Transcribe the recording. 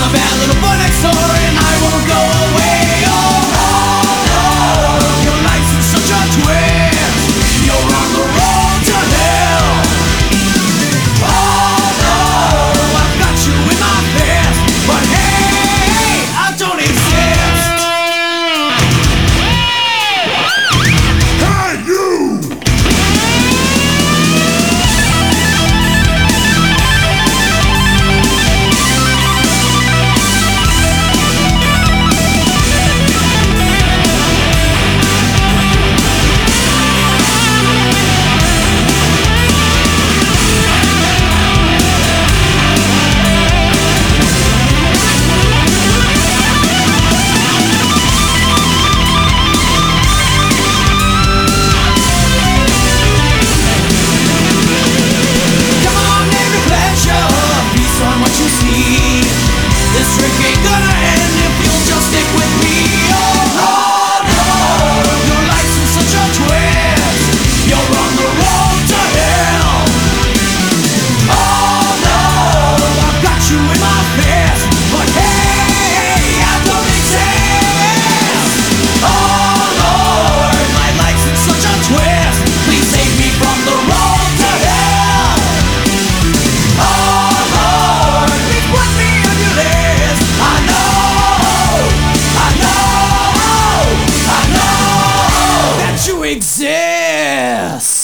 my bad little boy next door, and I won't go away. Oh no, your life's in such a twist. You're on the road to hell. Oh no, I've got you in my fist, but hey, I don't exist. Hey, you! This trick ain't gonna end if you'll just stick with me. Oh no, your life's in such a twist. You're on the road to hell. Oh no, I've got you in my fist, but hey, I don't exist. Oh Lord, my life's in such a twist. Please save me from the road to hell. Oh Lord, please put me on your list. I know that you exist.